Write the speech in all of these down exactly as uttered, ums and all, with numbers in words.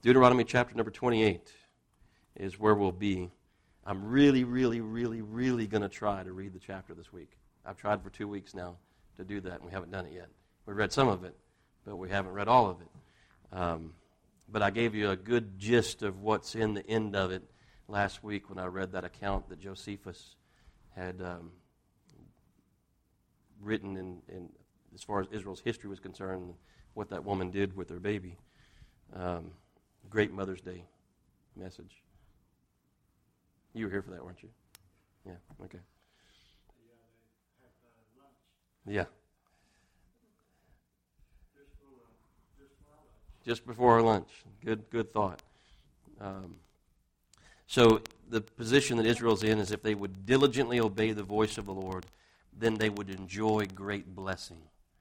Deuteronomy chapter number twenty-eight is where we'll be. I'm really, really, really, really going to try to read the chapter this week. I've tried for two weeks now to do that, and we haven't done it yet. We read some of it, but we haven't read all of it. Um, but I gave you a good gist of what's in the end of it last week when I read that account that Josephus had um, written in, in as far as Israel's history was concerned, what that woman did with her baby. Um, great Mother's Day message. You were here for that, weren't you? Yeah, okay. Yeah. Just before our lunch. Good, good thought. Um, so the position that Israel's in is if they would diligently obey the voice of the Lord, then they would enjoy great blessing.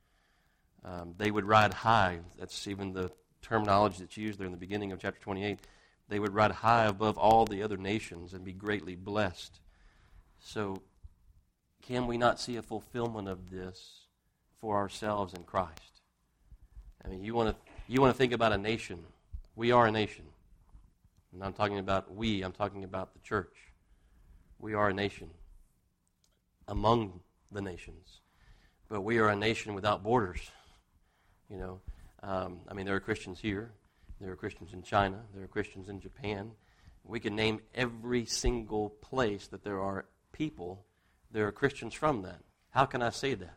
Um, they would ride high. That's even the terminology that's used there in the beginning of chapter twenty-eight. They would ride high above all the other nations and be greatly blessed. So can we not see a fulfillment of this for ourselves in Christ? I mean, you want to you want to think about a nation. We are a nation. And I'm talking about we. I'm talking about the church. We are a nation among the nations. But we are a nation without borders. You know, um, I mean, there are Christians here. There are Christians in China. There are Christians in Japan. We can name every single place that there are people. There are Christians from that. How can I say that?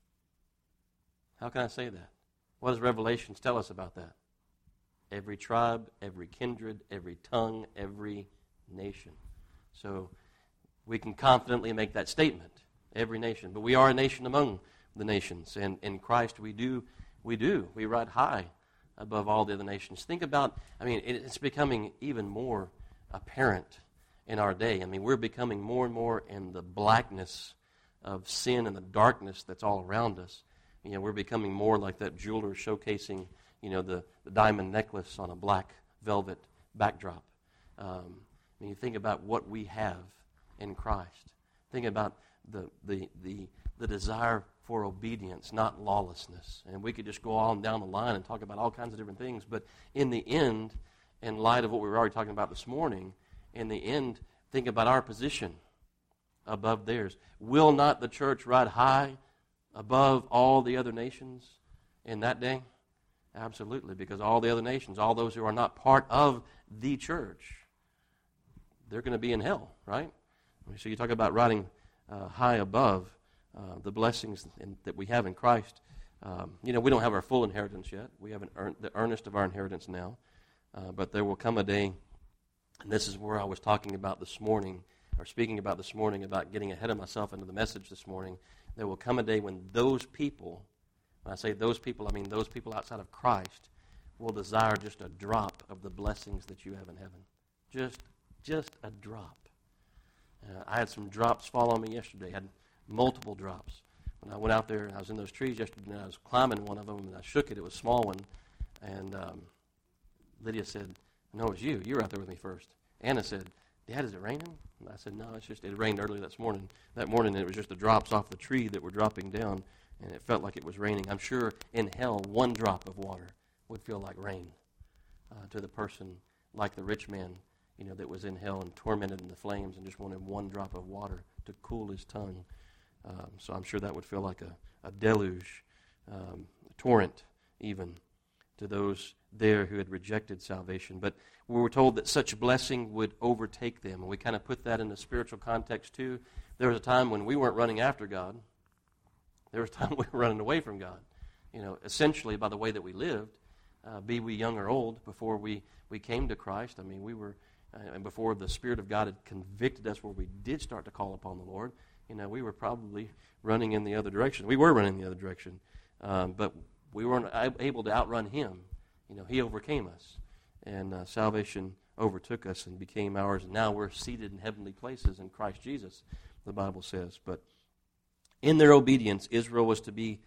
How can I say that? What does Revelations tell us about that? Every tribe, every kindred, every tongue, every nation. So we can confidently make that statement. Every nation. But we are a nation among the nations. And in Christ we do, we do. We ride high above all the other nations. Think about, I mean, it's becoming even more apparent in our day. I mean, we're becoming more and more in the blackness of sin and the darkness that's all around us. You know, we're becoming more like that jeweler showcasing, you know, the, the diamond necklace on a black velvet backdrop. Um, I mean, you think about what we have in Christ. Think about the the the, the desire for obedience, not lawlessness. And we could just go on down the line and talk about all kinds of different things. But in the end, in light of what we were already talking about this morning, in the end, think about our position above theirs. Will not the church ride high above all the other nations in that day? Absolutely, because all the other nations, all those who are not part of the church, they're going to be in hell, right? So you talk about riding uh, high above uh, the blessings in, that we have in Christ. Um, you know, we don't have our full inheritance yet. We haven't earned the earnest of our inheritance now. Uh, but there will come a day, and this is where I was talking about this morning, or speaking about this morning, about getting ahead of myself into the message this morning. There will come a day when those people, when I say those people, I mean those people outside of Christ, will desire just a drop of the blessings that you have in heaven. Just, just a drop. Uh, I had some drops fall on me yesterday. I had multiple drops. When I went out there, and I was in those trees yesterday, and I was climbing one of them, and I shook it. It was a small one. And um, Lydia said, no, it was you. You were out there with me first. Anna said, Dad, is it raining? And I said, no, it's just, it rained early this morning. That morning, it was just the drops off the tree that were dropping down, and it felt like it was raining. I'm sure in hell, one drop of water would feel like rain uh, to the person like the rich man, you know, that was in hell and tormented in the flames and just wanted one drop of water to cool his tongue. Um, so I'm sure that would feel like a, a deluge, um, a torrent even, to those there who had rejected salvation. But we were told that such blessing would overtake them. And we kind of put that in the spiritual context too. There was a time when we weren't running after God. There was a time we were running away from God. You know, essentially by the way that we lived, uh, be we young or old, before we, we came to Christ. I mean, we were, uh, and before the Spirit of God had convicted us where we did start to call upon the Lord, you know, we were probably running in the other direction. We were running in the other direction. Um, but we weren't able to outrun Him. You know, He overcame us. And uh, salvation overtook us and became ours. And now we're seated in heavenly places in Christ Jesus, the Bible says. But in their obedience, Israel was to be,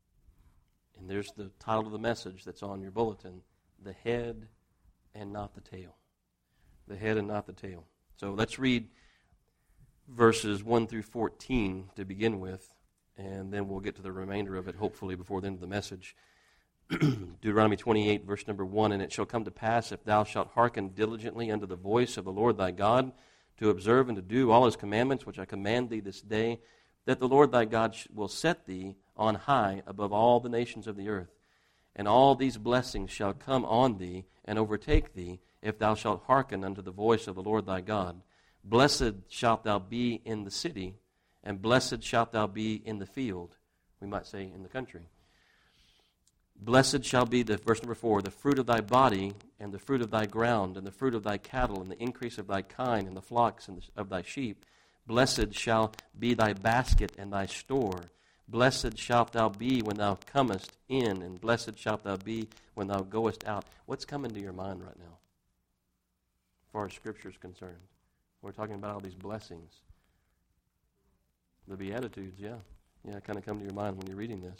and there's the title of the message that's on your bulletin, the head and not the tail. The head and not the tail. So let's read verses one through fourteen to begin with, and then we'll get to the remainder of it, hopefully, before the end of the message. Deuteronomy twenty-eight, verse number one, and it shall come to pass, if thou shalt hearken diligently unto the voice of the Lord thy God, to observe and to do all his commandments, which I command thee this day, that the Lord thy God will set thee on high above all the nations of the earth. And all these blessings shall come on thee and overtake thee, if thou shalt hearken unto the voice of the Lord thy God. Blessed shalt thou be in the city, and blessed shalt thou be in the field. We might say in the country. Blessed shall be, the verse number four, the fruit of thy body, and the fruit of thy ground, and the fruit of thy cattle, and the increase of thy kine, and the flocks and the, of thy sheep. Blessed shall be thy basket and thy store. Blessed shalt thou be when thou comest in, and blessed shalt thou be when thou goest out. What's coming to your mind right now, as far as Scripture is concerned? We're talking about all these blessings. The Beatitudes, yeah. Yeah, kind of come to your mind when you're reading this.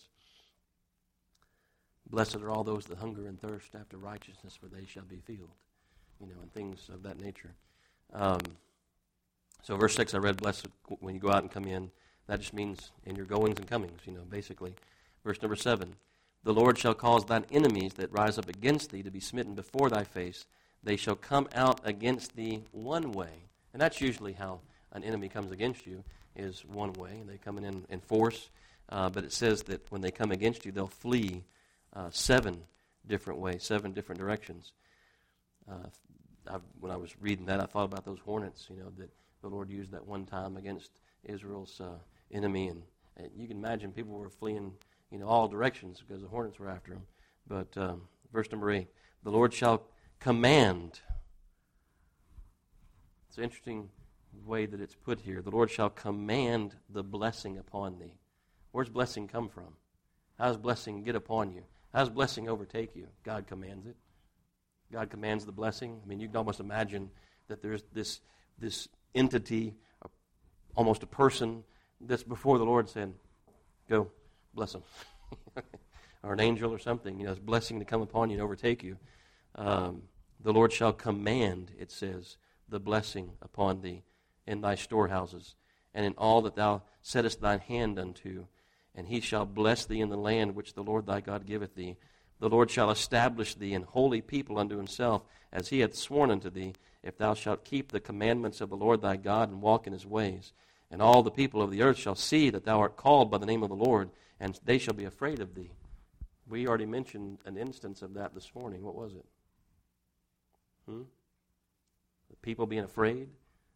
Blessed are all those that hunger and thirst after righteousness, for they shall be filled. You know, and things of that nature. Um, so verse six, I read, blessed when you go out and come in. That just means in your goings and comings, you know, basically. Verse number seven, the Lord shall cause thine enemies that rise up against thee to be smitten before thy face. They shall come out against thee one way. And that's usually how an enemy comes against you, is one way. They come in in force. Uh, but it says that when they come against you, they'll flee Uh, seven different ways, seven different directions. Uh, I, when I was reading that, I thought about those hornets, you know, that the Lord used that one time against Israel's uh, enemy. And, and you can imagine people were fleeing, you know, all directions because the hornets were after them. But um, verse number eight, the Lord shall command. It's an interesting way that it's put here. The Lord shall command the blessing upon thee. Where's blessing come from? How does blessing get upon you? How does blessing overtake you? God commands it. God commands the blessing. I mean, you can almost imagine that there's this this entity, almost a person, that's before the Lord saying, go, bless them. Or an angel or something. You know, it's blessing to come upon you and overtake you. Um, the Lord shall command, it says, the blessing upon thee in thy storehouses, and in all that thou settest thine hand unto. And he shall bless thee in the land which the Lord thy God giveth thee. The Lord shall establish thee an holy people unto himself, as he hath sworn unto thee, if thou shalt keep the commandments of the Lord thy God, and walk in his ways. And all the people of the earth shall see that thou art called by the name of the Lord, and they shall be afraid of thee. We already mentioned an instance of that this morning. What was it? Hmm? The people being afraid?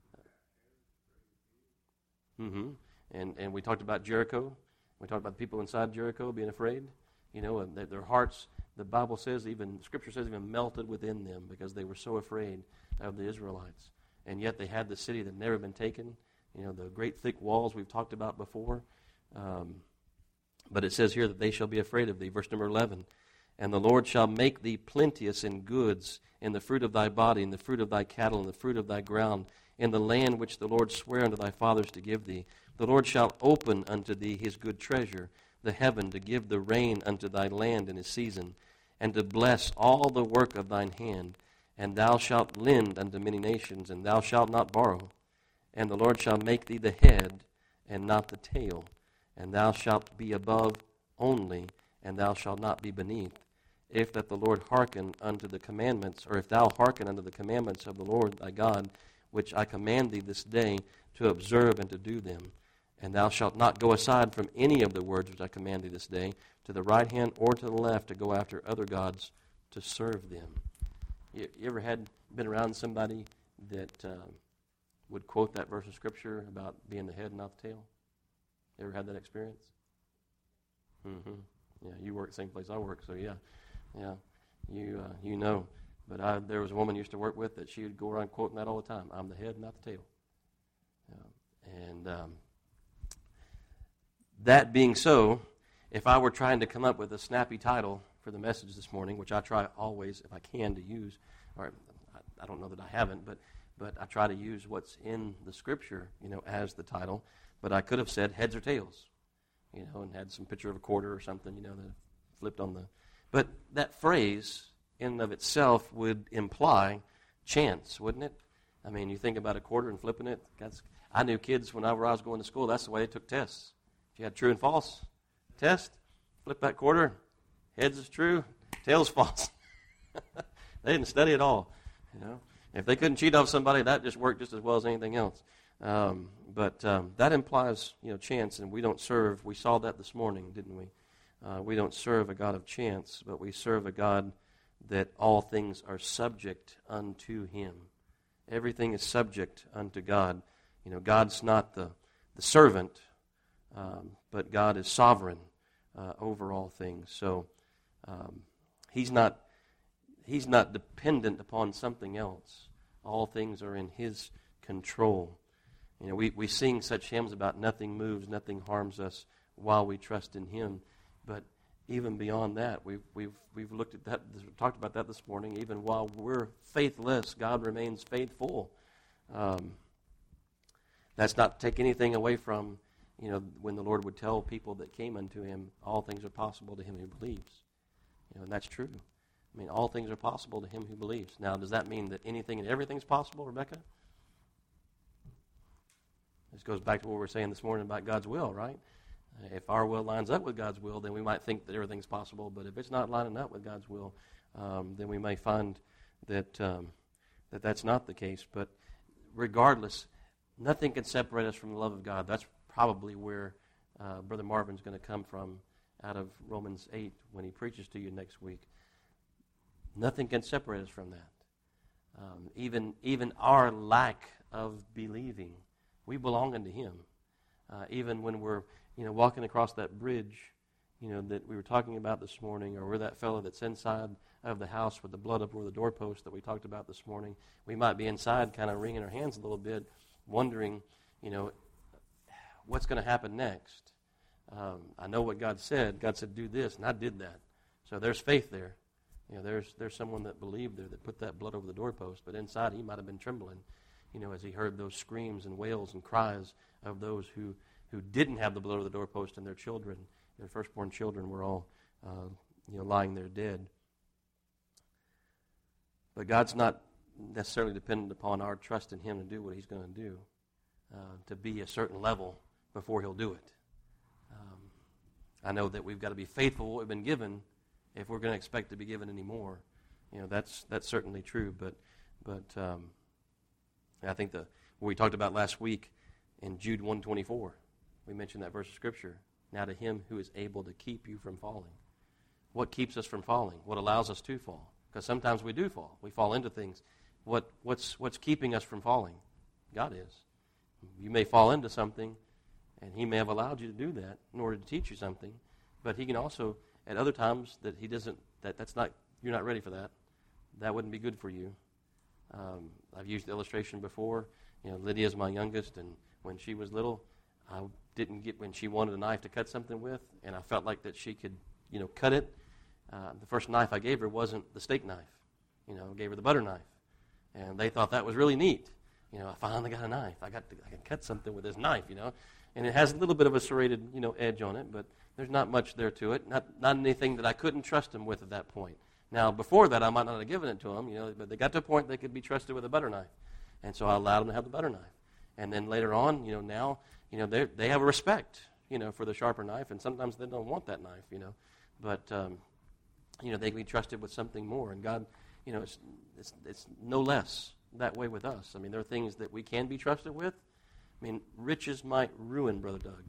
Mm-hmm. And, and we talked about Jericho. We talked about the people inside Jericho being afraid, you know, and their hearts, the Bible says, even Scripture says, even melted within them because they were so afraid of the Israelites. And yet they had the city that had never been taken, you know, the great thick walls we've talked about before. Um, but it says here that they shall be afraid of thee. Verse number eleven, and the Lord shall make thee plenteous in goods, in the fruit of thy body, in the fruit of thy cattle, in the fruit of thy ground, in the land which the Lord sware unto thy fathers to give thee. The Lord shall open unto thee his good treasure, the heaven, to give the rain unto thy land in his season, and to bless all the work of thine hand. And thou shalt lend unto many nations, and thou shalt not borrow. And the Lord shall make thee the head, and not the tail. And thou shalt be above only, and thou shalt not be beneath. If that the Lord hearken unto the commandments, or if thou hearken unto the commandments of the Lord thy God, which I command thee this day, to observe and to do them. And thou shalt not go aside from any of the words which I command thee this day, to the right hand or to the left, to go after other gods to serve them. You, you ever had been around somebody that uh, would quote that verse of Scripture about being the head and not the tail? You ever had that experience? Mm-hmm. Yeah, you work the same place I work, so yeah, yeah, you uh, you know. But I, there was a woman I used to work with that she would go around quoting that all the time. I'm the head, not the tail. Yeah. And um, that being so, if I were trying to come up with a snappy title for the message this morning, which I try always, if I can, to use, or I, I don't know that I haven't, but but I try to use what's in the Scripture, you know, as the title. But I could have said heads or tails, you know, and had some picture of a quarter or something, you know, that flipped on the. But that phrase in and of itself would imply chance, wouldn't it? I mean, you think about a quarter and flipping it. That's, I knew kids whenever I was going to school, that's the way they took tests. If you had true and false test, flip that quarter, Heads is true, tails false. They didn't study at all. You know, if they couldn't cheat off somebody, that just worked just as well as anything else. Um, but um, that implies, you know, chance, and we don't serve. We saw that this morning, didn't we? Uh, we don't serve a God of chance, but we serve a God that all things are subject unto Him. Everything is subject unto God. You know, God's not the, the servant, um, but God is sovereign uh, over all things. So um, He's not He's not dependent upon something else. All things are in His control. You know, we, we sing such hymns about nothing moves, nothing harms us while we trust in Him. But even beyond that, we've we've we've looked at that, talked about that this morning. Even while we're faithless, God remains faithful. Um, that's not to take anything away from, you know, when the Lord would tell people that came unto Him, all things are possible to him who believes. You know, and that's true. I mean, all things are possible to him who believes. Now, does that mean that anything and everything is possible, Rebecca? This goes back to what we were saying this morning about God's will, right? If our will lines up with God's will, then we might think that everything's possible. But if it's not lining up with God's will, um, then we may find that um, that that's not the case. But regardless, nothing can separate us from the love of God. That's probably where uh, Brother Marvin's going to come from out of Romans eight when he preaches to you next week. Nothing can separate us from that. Um, even even our lack of believing, we belong unto Him. Uh, even when we're, you know, walking across that bridge, you know, that we were talking about this morning, or we're that fellow that's inside of the house with the blood up over the doorpost that we talked about this morning, we might be inside kind of wringing our hands a little bit, wondering, you know, what's going to happen next. Um, I know what God said. God said, do this, and I did that. So there's faith there. You know, there's there's someone that believed there that put that blood over the doorpost, but inside he might have been trembling, you know, as he heard those screams and wails and cries of those who, who didn't have the blood over the doorpost, and their children, their firstborn children, were all, uh, you know, lying there dead. But God's not necessarily dependent upon our trust in Him to do what He's going to do, uh, to be a certain level before He'll do it. Um, I know that we've got to be faithful to what we've been given if we're going to expect to be given any more. You know, that's that's certainly true. But but um, I think the what we talked about last week in Jude one twenty-four, we mentioned that verse of Scripture. Now to Him who is able to keep you from falling. What keeps us from falling? What allows us to fall? Because sometimes we do fall. We fall into things. What what's what's keeping us from falling? God is. You may fall into something, and He may have allowed you to do that in order to teach you something. But He can also, at other times, that He doesn't. That that's not. You're not ready for that. That wouldn't be good for you. Um, I've used the illustration before. You know, Lydia's my youngest, and when she was little, I didn't get when she wanted a knife to cut something with, and I felt like that she could, you know, cut it. Uh, the first knife I gave her wasn't the steak knife. You know, I gave her the butter knife, and they thought that was really neat. You know, I finally got a knife. I got to, I can cut something with this knife. You know, and it has a little bit of a serrated, you know, edge on it, but there's not much there to it. Not not anything that I couldn't trust them with at that point. Now, before that, I might not have given it to them, you know, but they got to a point they could be trusted with a butter knife, and so I allowed them to have the butter knife. And then later on, you know, now, you know, they they have a respect, you know, for the sharper knife, and sometimes they don't want that knife, you know, but um, you know, they can be trusted with something more, and God, you know, it's it's it's no less that way with us. I mean, there are things that we can be trusted with. I mean, riches might ruin Brother Doug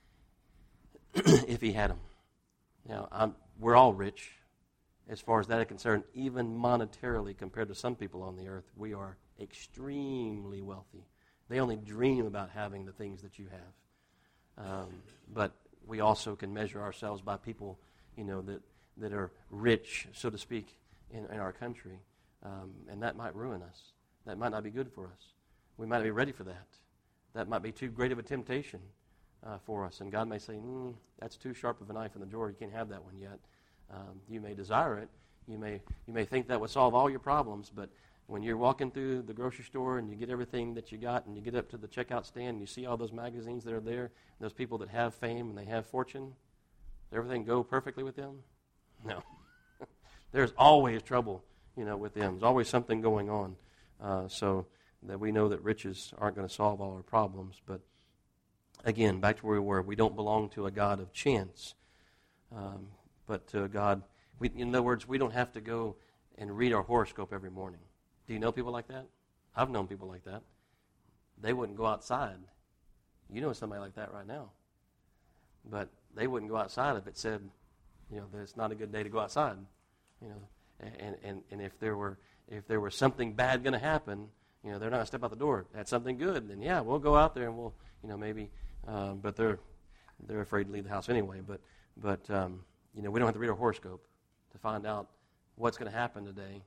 if he had them. Now, I'm, we're all rich. As far as that is concerned, even monetarily compared to some people on the earth, we are extremely wealthy. They only dream about having the things that you have. Um, but we also can measure ourselves by people, you know, that, that are rich, so to speak, in, in our country. Um, and that might ruin us. That might not be good for us. We might not be ready for that. That might be too great of a temptation uh, for us. And God may say, mm, that's too sharp of a knife in the drawer. You can't have that one yet. Um, you may desire it. You may you may think that would solve all your problems, but when you're walking through the grocery store and you get everything that you got and you get up to the checkout stand and you see all those magazines that are there, those people that have fame and they have fortune, does everything go perfectly with them? No. There's always trouble, you know, with them. There's always something going on. Uh, so that we know that riches aren't going to solve all our problems. But again, back to where we were, we don't belong to a God of chance. Um, but to God. We, in other words, we don't have to go and read our horoscope every morning. Do you know people like that? I've known people like that. They wouldn't go outside. You know somebody like that right now. But they wouldn't go outside if it said, you know, that it's not a good day to go outside. You know, and and, and if there were if there was something bad going to happen, you know, they're not going to step out the door. That's something good, then yeah, we'll go out there and we'll, you know, maybe. Um, but they're they're afraid to leave the house anyway. But but um, you know, we don't have to read our horoscope to find out what's going to happen today.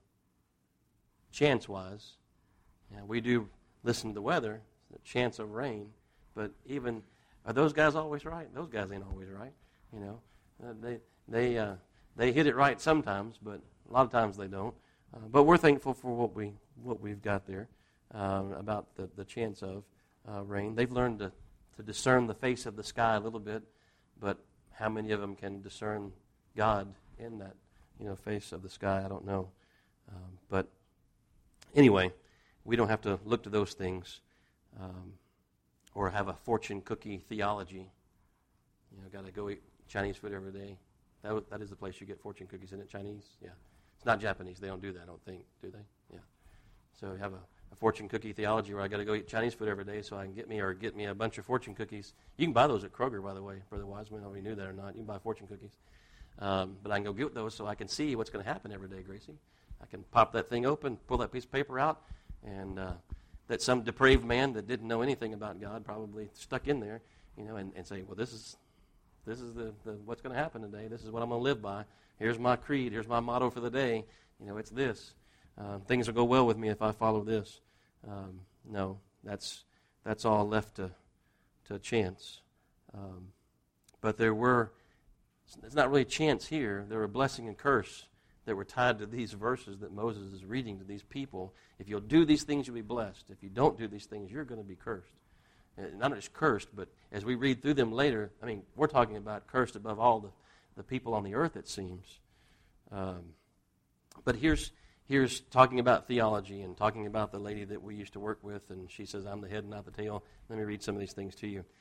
Chance-wise, yeah, we do listen to the weather, the chance of rain. But even are those guys always right? Those guys ain't always right. You know, uh, they they uh, they hit it right sometimes, but a lot of times they don't. Uh, but we're thankful for what we what we've got there uh, about the, the chance of uh, rain. They've learned to, to discern the face of the sky a little bit, but how many of them can discern God in that, you know, face of the sky? I don't know. Um, but anyway, we don't have to look to those things um, or have a fortune cookie theology. You know, got to go eat Chinese food every day. That w- that is the place you get fortune cookies, isn't it? Chinese? Yeah. It's not Japanese. They don't do that, I don't think, do they? Yeah. So you have a, a fortune cookie theology where I got to go eat Chinese food every day so I can get me or get me a bunch of fortune cookies. You can buy those at Kroger, by the way, Brother Wiseman. I don't know if you knew that or not. You can buy fortune cookies. Um, but I can go get those so I can see what's going to happen every day, Gracie. I can pop that thing open, pull that piece of paper out, and uh, that some depraved man that didn't know anything about God probably stuck in there, you know, and, and say, well, this is this is the, the what's going to happen today. This is what I'm going to live by. Here's my creed. Here's my motto for the day. You know, it's this. Um, things will go well with me if I follow this. Um, no, that's that's all left to to chance. Um, but there were, it's not really chance here. There were blessing and curse that were tied to these verses that Moses is reading to these people. If you'll do these things, you'll be blessed. If you don't do these things, you're going to be cursed. And not just cursed, but as we read through them later, I mean, we're talking about cursed above all the, the people on the earth, it seems. Um, but here's here's talking about theology and talking about the lady that we used to work with, and she says, I'm the head and not the tail. Let me read some of these things to you.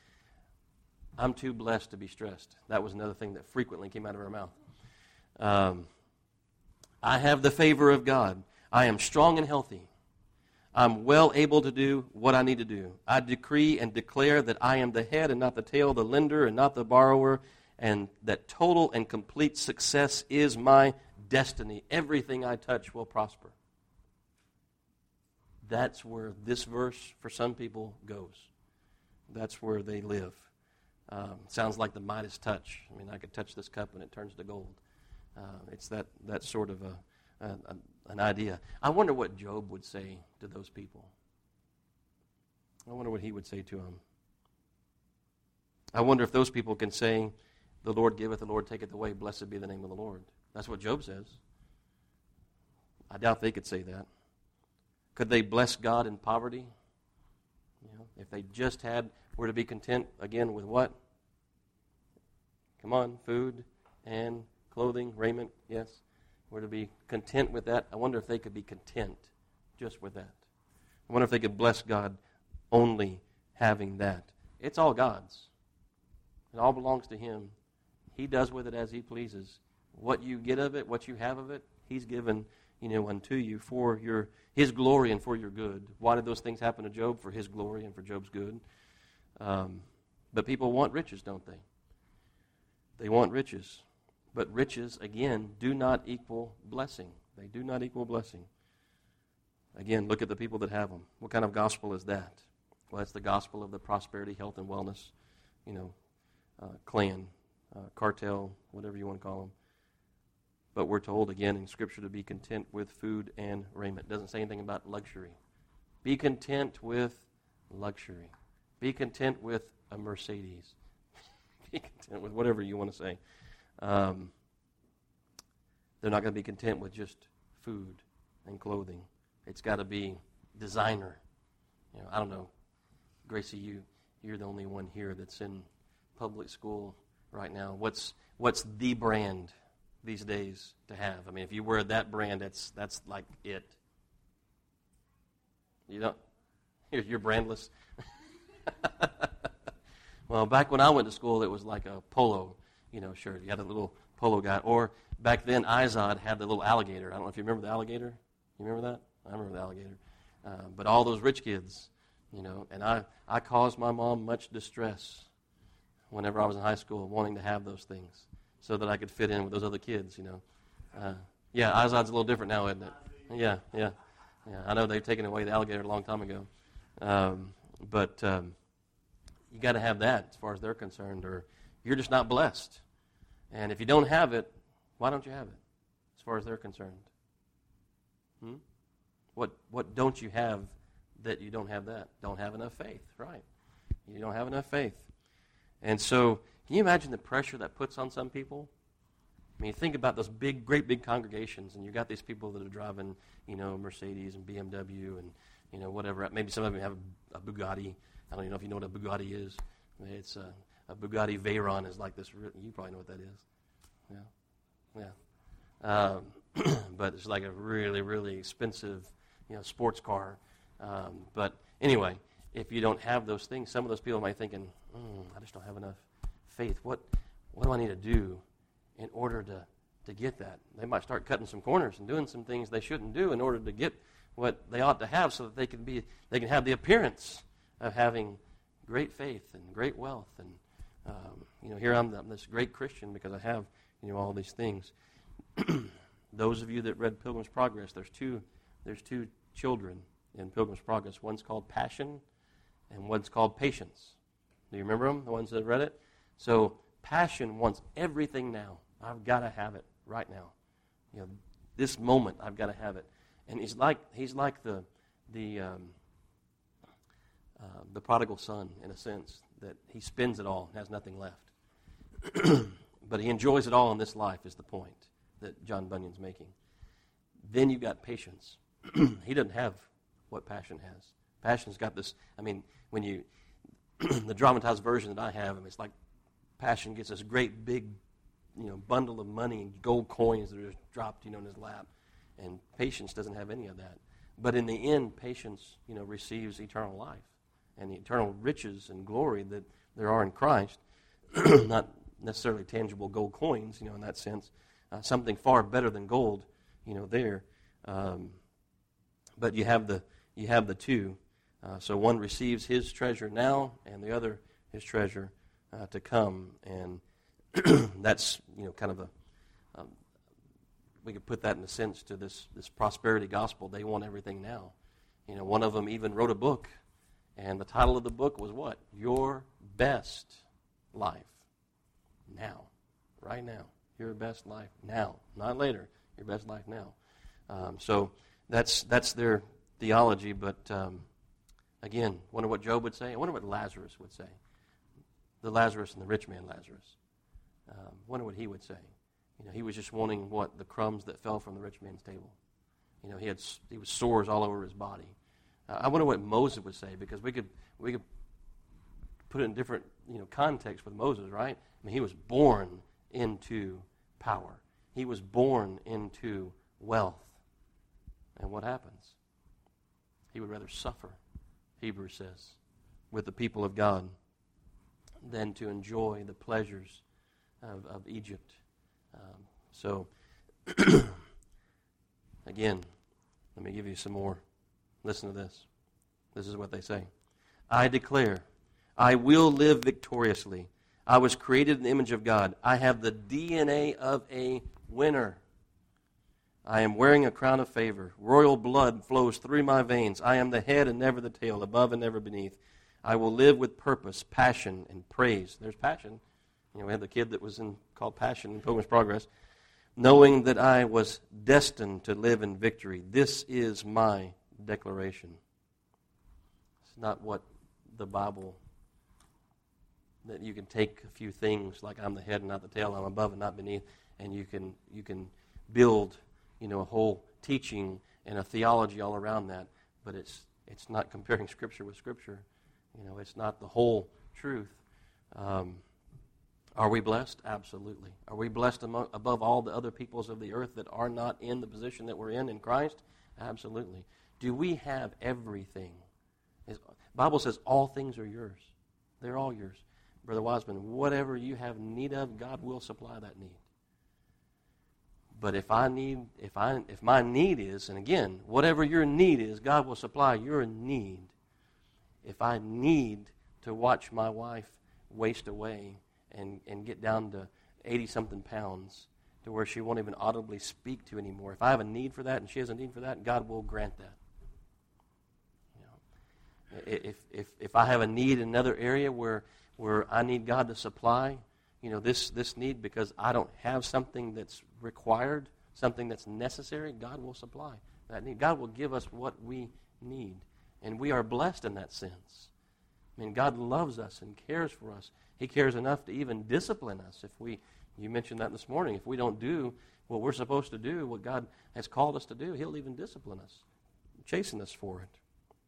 I'm too blessed to be stressed. That was another thing that frequently came out of her mouth. Um, I have the favor of God. I am strong and healthy. I'm well able to do what I need to do. I decree and declare that I am the head and not the tail, the lender and not the borrower, and that total and complete success is my destiny. Everything I touch will prosper. That's where this verse, for some people, goes. That's where they live. Um, sounds like the Midas touch. I mean, I could touch this cup and it turns to gold. Uh, it's that, that sort of a, a, a, an idea. I wonder what Job would say to those people. I wonder what he would say to them. I wonder if those people can say, the Lord giveth, the Lord taketh away, blessed be the name of the Lord. That's what Job says. I doubt they could say that. Could they bless God in poverty? You know, if they just had, were to be content, again, with what? Come on, food and clothing, raiment, yes. Were to be content with that. I wonder if they could be content just with that. I wonder if they could bless God only having that. It's all God's. It all belongs to Him. He does with it as He pleases. What you get of it, what you have of it, He's given, you know, unto you for your His glory and for your good. Why did those things happen to Job? For His glory and for Job's good. Um, but people want riches, don't they? They want riches. But riches, again, do not equal blessing. They do not equal blessing. Again, look at the people that have them. What kind of gospel is that? Well, it's the gospel of the prosperity, health, and wellness, you know, uh, clan, uh, cartel, whatever you want to call them. But we're told, again, in Scripture to be content with food and raiment. It doesn't say anything about luxury. Be content with luxury. Be content with a Mercedes. Be content with whatever you want to say. Um, they're not going to be content with just food and clothing. It's got to be designer. You know, I don't know, Gracie, you you're the only one here that's in public school right now. What's what's the brand these days to have? I mean, if you wear that brand, that's that's like it. You don't. You're, you're brandless. Well, back when I went to school, it was like a polo, you know, shirt. You had a little polo guy. Or back then, Izod had the little alligator. I don't know if you remember the alligator. You remember that? I remember the alligator. Uh, but all those rich kids, you know, and I, I caused my mom much distress whenever I was in high school wanting to have those things so that I could fit in with those other kids, you know. Uh, yeah, Izod's a little different now, isn't it? Yeah, yeah. Yeah, I know they've taken away the alligator a long time ago. Um, but um, you got to have that as far as they're concerned, or you're just not blessed. And if you don't have it, why don't you have it as far as they're concerned? Hmm? What what don't you have that you don't have that? Don't have enough faith, right? You don't have enough faith. And so, can you imagine the pressure that puts on some people? I mean, think about those big, great big congregations, and you got these people that are driving, you know, Mercedes and B M W and, you know, whatever. Maybe some of them have a, a Bugatti. I don't even know if you know what a Bugatti is. It's a, a Bugatti Veyron is like this. You probably know what that is. Yeah, yeah. Um, but it's like a really, really expensive, you know, sports car. Um, but anyway, if you don't have those things, some of those people might be thinking, mm, I just don't have enough faith. What, what do I need to do in order to, to get that? They might start cutting some corners and doing some things they shouldn't do in order to get what they ought to have, so that they can be they can have the appearance of having great faith and great wealth. And um, you know, here I'm, I'm this great Christian because I have, you know, all these things. Those of you that read Pilgrim's Progress, there's two there's two children in Pilgrim's Progress. One's called Passion, and one's called Patience. Do you remember them, the ones that read it? So Passion wants everything now. I've got to have it right now. You know, this moment, I've got to have it. And he's like he's like the the um, uh, the prodigal son in a sense, that he spends it all and has nothing left. But he enjoys it all in this life is the point that John Bunyan's making. Then you've got patience. He doesn't have what passion has. Passion's got this, I mean, when you, the dramatized version that I have, I mean, it's like Passion gets this great big, you know, bundle of money and gold coins that are just dropped, you know, in his lap. And Patience doesn't have any of that. But in the end, Patience, you know, receives eternal life and the eternal riches and glory that there are in Christ. Not necessarily tangible gold coins, you know, in that sense. Uh, something far better than gold, you know, there. Um, but you have the you have the two. Uh, so one receives his treasure now, and the other his treasure uh, to come. And that's, you know, kind of a um, we could put that in a sense to this this prosperity gospel. They want everything now. You know, one of them even wrote a book, and the title of the book was what? Your Best Life. Now. Right now. Your best life now. Not later. Your best life now. Um, so that's that's their theology, but um, again, wonder what Job would say. I wonder what Lazarus would say. The Lazarus and the rich man Lazarus. Um, wonder what he would say. You know, he was just wanting what? The crumbs that fell from the rich man's table. You know, he had he was sores all over his body. Uh, I wonder what Moses would say, because we could we could put it in different, you know, context with Moses, right? I mean, he was born into power. He was born into wealth. And what happens? He would rather suffer, Hebrews says, with the people of God than to enjoy the pleasures of, of Egypt. Um, so, again, let me give you some more. Listen to this. This is what they say. I declare, I will live victoriously. I was created in the image of God. I have the D N A of a winner. I am wearing a crown of favor. Royal blood flows through my veins. I am the head and never the tail, above and never beneath. I will live with purpose, passion, and praise. There's passion. You know, we had the kid that was in called Passion in Pilgrim's Progress. Knowing that I was destined to live in victory. This is my declaration. It's not what the Bible, that you can take a few things like I'm the head and not the tail, I'm above and not beneath, and you can you can build, you know, a whole teaching and a theology all around that. But it's it's not comparing Scripture with Scripture. You know, it's not the whole truth. Um, are we blessed? Absolutely. Are we blessed among, above all the other peoples of the earth that are not in the position that we're in in Christ? Absolutely. Do we have everything? The Bible says all things are yours. They're all yours. Brother Wiseman, whatever you have need of, God will supply that need. But if I need, if I, if my need is, and again, whatever your need is, God will supply your need. If I need to watch my wife waste away and, and get down to eighty-something pounds to where she won't even audibly speak to anymore, if I have a need for that and she has a need for that, God will grant that. You know, if, if, if I have a need in another area where, where I need God to supply, you know, this, this need because I don't have something that's required, something that's necessary, God will supply that need. God will give us what we need. And we are blessed in that sense. I mean, God loves us and cares for us. He cares enough to even discipline us. If we, you mentioned that this morning, if we don't do what we're supposed to do, what God has called us to do, He'll even discipline us, chasten us for it.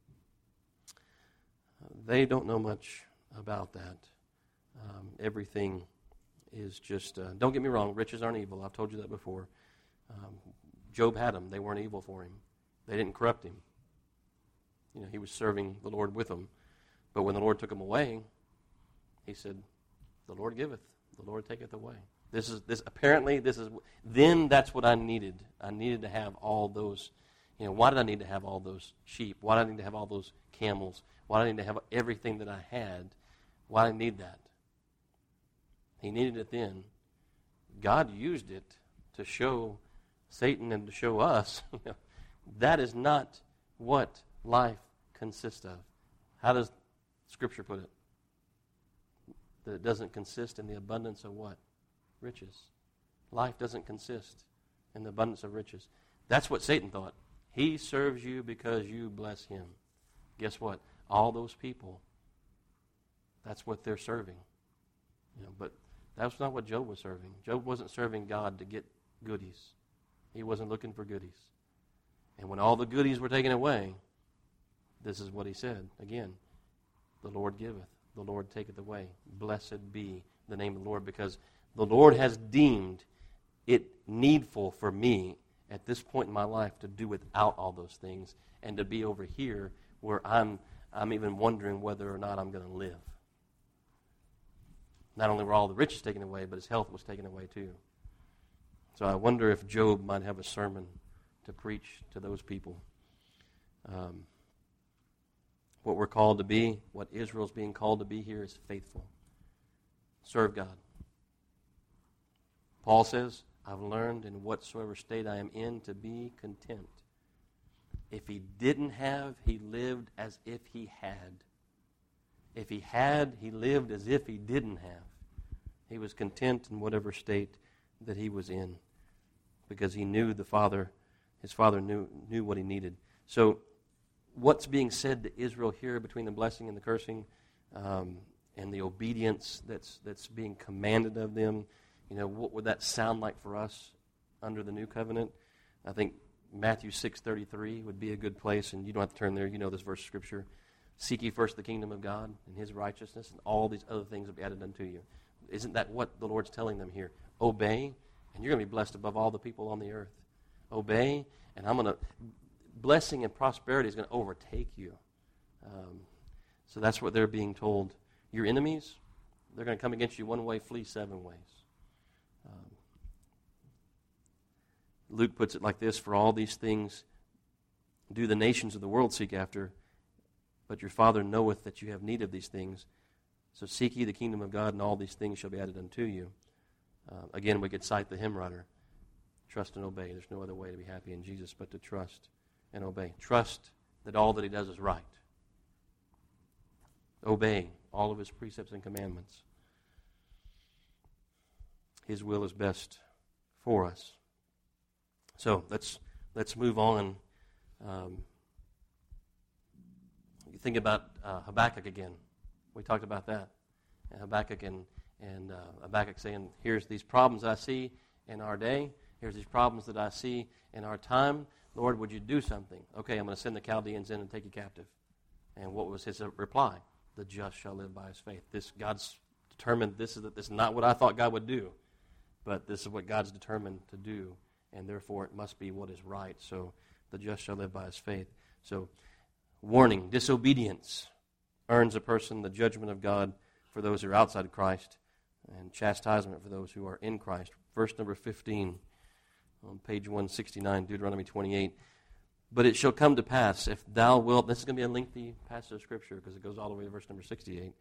Uh, they don't know much about that. Um, everything is just, uh, don't get me wrong, riches aren't evil. I've told you that before. Um, Job had them. They weren't evil for him. They didn't corrupt him. You know, he was serving the Lord with them. But when the Lord took them away, he said, the Lord giveth, the Lord taketh away. This is, this apparently, this is, then that's what I needed. I needed to have all those, you know, why did I need to have all those sheep? Why did I need to have all those camels? Why did I need to have everything that I had? Why did I need that? He needed it then. God used it to show Satan and to show us that is not what life consists of. How does Scripture put it? That it doesn't consist in the abundance of what? Riches. Life doesn't consist in the abundance of riches. That's what Satan thought. He serves you because you bless him. Guess what? All those people, that's what they're serving. You know, but that's not what Job was serving. Job wasn't serving God to get goodies. He wasn't looking for goodies. And when all the goodies were taken away, this is what he said. Again, the Lord giveth, the Lord taketh away. Blessed be the name of the Lord, because the Lord has deemed it needful for me at this point in my life to do without all those things and to be over here where I'm I'm even wondering whether or not I'm going to live. Not only were all the riches taken away, but his health was taken away too. So I wonder if Job might have a sermon to preach to those people. Um, what we're called to be, what Israel's being called to be here is faithful. Serve God. Paul says, I've learned in whatsoever state I am in to be content. If he didn't have, he lived as if he had. If he had, he lived as if he didn't have. He was content in whatever state that he was in because he knew the Father, his Father knew, knew what he needed. So what's being said to Israel here between the blessing and the cursing um, and the obedience that's that's being commanded of them, you know, what would that sound like for us under the new covenant? I think Matthew six thirty-three would be a good place, and you don't have to turn there. You know this verse of Scripture. Seek ye first the kingdom of God and his righteousness, and all these other things will be added unto you. Isn't that what the Lord's telling them here? Obey, and you're going to be blessed above all the people on the earth. Obey, and I'm going to, blessing and prosperity is going to overtake you. Um, so that's what they're being told. Your enemies, they're going to come against you one way, flee seven ways. Um, Luke puts it like this, for all these things do the nations of the world seek after, but your Father knoweth that you have need of these things. So seek ye the kingdom of God, and all these things shall be added unto you. Uh, again, we could cite the hymn writer. Trust and obey. There's no other way to be happy in Jesus but to trust and obey. Trust that all that he does is right. Obey all of his precepts and commandments. His will is best for us. So let's let's move on. Um, you think about uh, Habakkuk again. We talked about that. And Habakkuk and, and uh, Habakkuk saying, here's these problems I see in our day. Here's these problems that I see in our time. Lord, would you do something? Okay, I'm going to send the Chaldeans in and take you captive. And what was his reply? The just shall live by his faith. This God's determined. This is this is not what I thought God would do, but this is what God's determined to do, and therefore it must be what is right. So the just shall live by his faith. So warning: disobedience earns a person the judgment of God for those who are outside of Christ, and chastisement for those who are in Christ. Verse number fifteen. on page one sixty-nine, Deuteronomy twenty-eight. But it shall come to pass, if thou wilt, this is going to be a lengthy passage of Scripture because it goes all the way to verse number sixty-eight.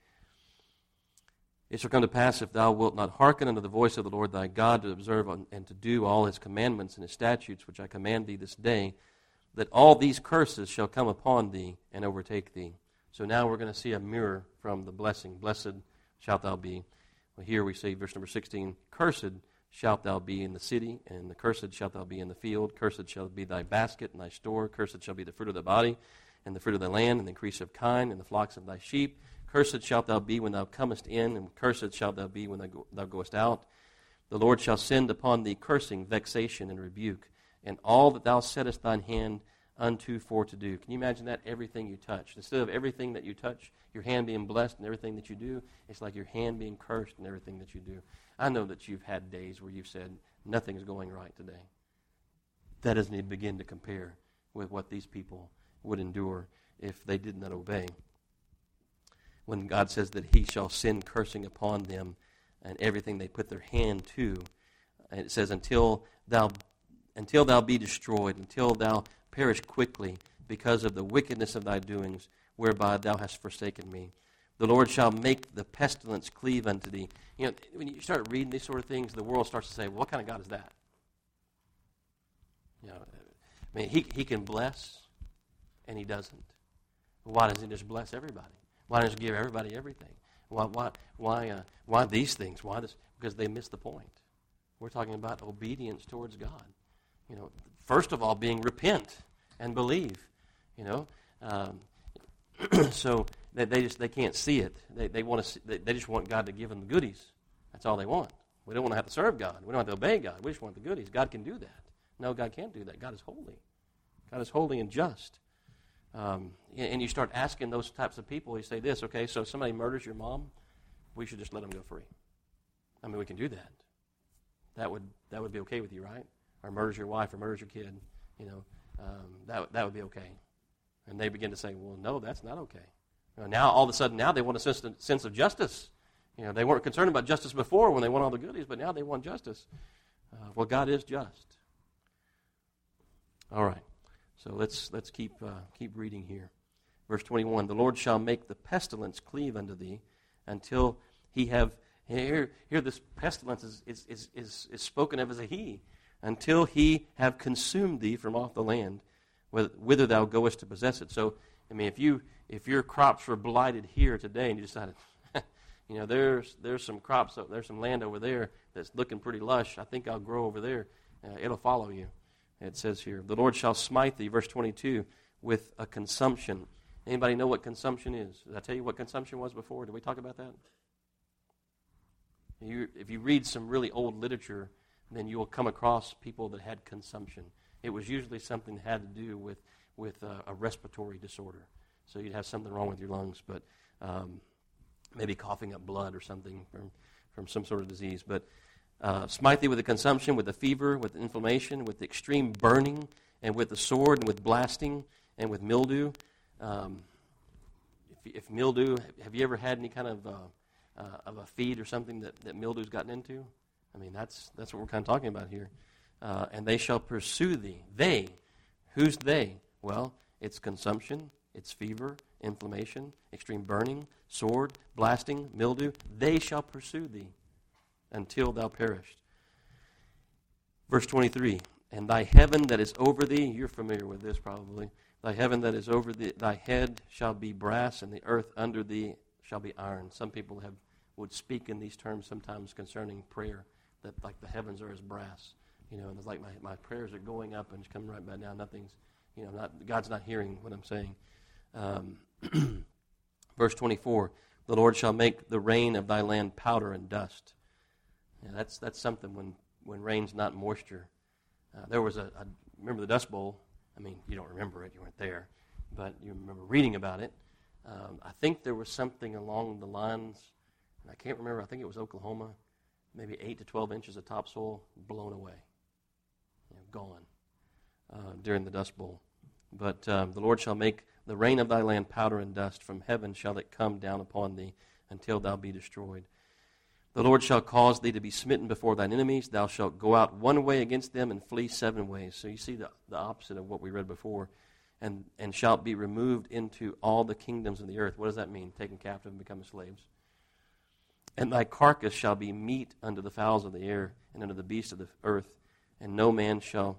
It shall come to pass, if thou wilt not hearken unto the voice of the Lord thy God to observe and to do all his commandments and his statutes, which I command thee this day, that all these curses shall come upon thee and overtake thee. So now we're going to see a mirror from the blessing. Blessed shalt thou be. Well, here we see verse number sixteen, cursed shalt thou be in the city, and the cursed shalt thou be in the field. Cursed shall be thy basket and thy store. Cursed shall be the fruit of thy body, and the fruit of thy land, and the increase of kine, and the flocks of thy sheep. Cursed shalt thou be when thou comest in, and cursed shalt thou be when thou, go, thou goest out. The Lord shall send upon thee cursing, vexation, and rebuke, and all that thou settest thine hand unto for to do. Can you imagine that? Everything you touch. Instead of everything that you touch, your hand being blessed and everything that you do, it's like your hand being cursed in everything that you do. I know that you've had days where you've said, nothing is going right today. That doesn't even begin to compare with what these people would endure if they did not obey. When God says that he shall send cursing upon them and everything they put their hand to, and it says, until thou, until thou be destroyed, until thou perish quickly because of the wickedness of thy doings, whereby thou hast forsaken me. The Lord shall make the pestilence cleave unto thee. You know, when you start reading these sort of things, the world starts to say, well, what kind of God is that? You know, I mean, he, he can bless, and he doesn't. Why doesn't he just bless everybody? Why doesn't he give everybody everything? Why why why uh, why these things? Why this? Because they miss the point. We're talking about obedience towards God. You know, first of all, being repent and believe. You know, um, so they, they just they can't see it. They they want to. See, they, they just want God to give them the goodies. That's all they want. We don't want to have to serve God. We don't have to obey God. We just want the goodies. God can do that. No, God can't do that. God is holy. God is holy and just. Um, and you start asking those types of people, you say this, okay, so if somebody murders your mom, we should just let them go free. I mean, we can do that. That would that would be okay with you, right? Or murders your wife or murders your kid, you know, um, that, that would be okay. And they begin to say, well, no, that's not okay. You know, now, all of a sudden, now they want a sense, sense of justice. You know, they weren't concerned about justice before when they want all the goodies, but now they want justice. Uh, well, God is just. All right. So let's let's keep uh, keep reading here. Verse twenty-one, the Lord shall make the pestilence cleave unto thee until he have, here, here this pestilence is, is, is, is, is spoken of as a he, until he have consumed thee from off the land, whither thou goest to possess it. So, I mean, if you if your crops were blighted here today and you decided, you know, there's there's some crops, there's some land over there that's looking pretty lush, I think I'll grow over there, uh, it'll follow you. It says here, the Lord shall smite thee, verse twenty-two, with a consumption. Anybody know what consumption is? Did I tell you what consumption was before? Did we talk about that? You, if you read some really old literature, then you will come across people that had consumption. It was usually something that had to do with, with a, a respiratory disorder. So you'd have something wrong with your lungs, but um, maybe coughing up blood or something from, from some sort of disease. But Uh, smite thee with the consumption, with the fever, with the inflammation, with the extreme burning, and with the sword, and with blasting, and with mildew. Um, if, if mildew, have you ever had any kind of uh, uh, of a feed or something that, that mildew's gotten into? I mean, that's that's what we're kind of talking about here. Uh, and they shall pursue thee. They, who's they? Well, it's consumption, it's fever, inflammation, extreme burning, sword, blasting, mildew. They shall pursue thee until thou perishest. Verse twenty-three, and thy heaven that is over thee, you're familiar with this probably, thy heaven that is over thee, thy head shall be brass, and the earth under thee shall be iron. Some people have would speak in these terms sometimes concerning prayer, that like the heavens are as brass. You know, and it's like my, my prayers are going up and it's coming right back down. Nothing's, you know, not God's not hearing what I'm saying. Um, verse twenty-four, the Lord shall make the rain of thy land powder and dust. Yeah, that's that's something when, when rain's not moisture. Uh, there was a, a, remember the Dust Bowl? I mean, you don't remember it, you weren't there, but you remember reading about it. Um, I think there was something along the lines, and I can't remember, I think it was Oklahoma, maybe eight to twelve inches of topsoil blown away, you know, gone uh, during the Dust Bowl. But um, the Lord shall make the rain of thy land powder and dust. From heaven shall it come down upon thee until thou be destroyed. The Lord shall cause thee to be smitten before thine enemies. Thou shalt go out one way against them and flee seven ways. So you see the, the opposite of what we read before. And, and shalt be removed into all the kingdoms of the earth. What does that mean? Taken captive and becoming slaves. And thy carcass shall be meat unto the fowls of the air and unto the beasts of the earth. And no man shall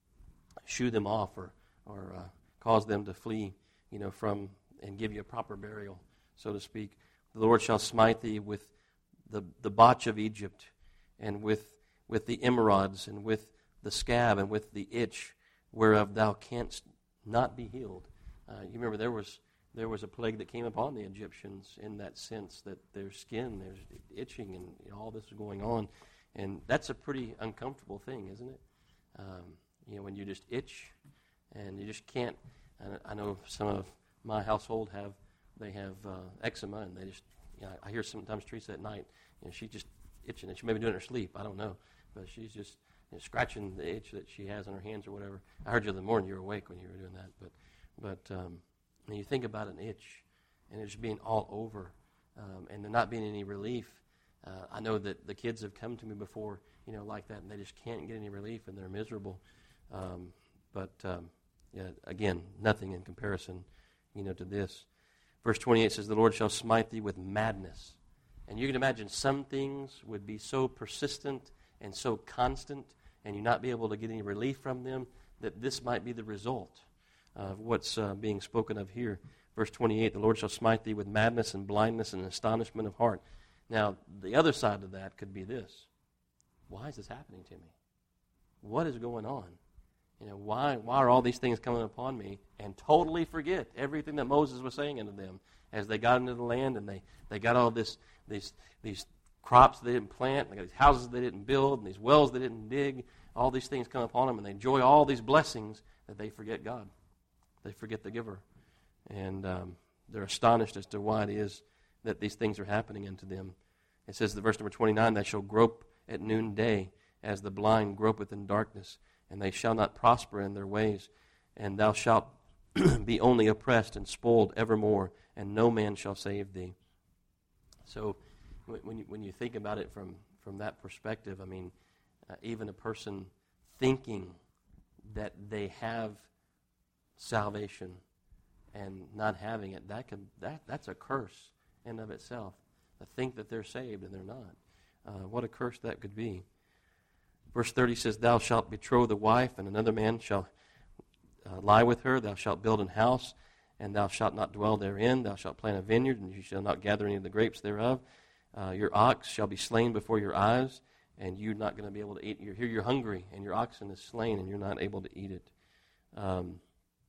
shoo them off or, or uh, cause them to flee, you know, from and give you a proper burial, so to speak. The Lord shall smite thee with the, the botch of Egypt, and with, with the emerods, and with the scab, and with the itch, whereof thou canst not be healed. Uh, you remember there was there was a plague that came upon the Egyptians in that sense, that their skin, there's itching, and you know, all this is going on. And that's a pretty uncomfortable thing, isn't it? Um, you know, when you just itch, and you just can't. I know some of my household have, they have uh, eczema, and they just, you know, I hear sometimes Teresa at night, you know, she's just itching, and she may be doing it in her sleep, I don't know, but she's just you know, scratching the itch that she has on her hands or whatever. I heard you in the morning, you were awake when you were doing that, but but um, when you think about an itch, and it just being all over, um, and there not being any relief. Uh, I know that the kids have come to me before, you know, like that, and they just can't get any relief, and they're miserable. Um, but um, yeah, again, nothing in comparison, you know, to this. Verse twenty-eight says, "The Lord shall smite thee with madness." And you can imagine some things would be so persistent and so constant, and you not be able to get any relief from them, that this might be the result of what's uh, being spoken of here. Verse twenty-eight, "The Lord shall smite thee with madness and blindness and astonishment of heart." Now, the other side of that could be this. Why is this happening to me? What is going on? You know, why why are all these things coming upon me? And totally forget everything that Moses was saying unto them as they got into the land, and they, they got all this these these crops they didn't plant, they got these houses they didn't build, and these wells they didn't dig. All these things come upon them, and they enjoy all these blessings, that they forget God. They forget the giver. And um, they're astonished as to why it is that these things are happening unto them. It says in verse number twenty-nine, "They shall grope at noonday, as the blind gropeth in darkness, and they shall not prosper in their ways. And thou shalt be only oppressed and spoiled evermore, and no man shall save thee." So when you, when you think about it from, from that perspective, I mean, uh, even a person thinking that they have salvation and not having it, that could that that's a curse in of itself. To think that they're saved and they're not. Uh, what a curse that could be. Verse thirty says, "Thou shalt betroth a wife, and another man shall uh, lie with her. Thou shalt build an house, and thou shalt not dwell therein. Thou shalt plant a vineyard, and you shall not gather any of the grapes thereof. Uh, your ox shall be slain before your eyes, and you're not going to be able to eat. You're here, you're hungry, and your oxen is slain, and you're not able to eat it." Um,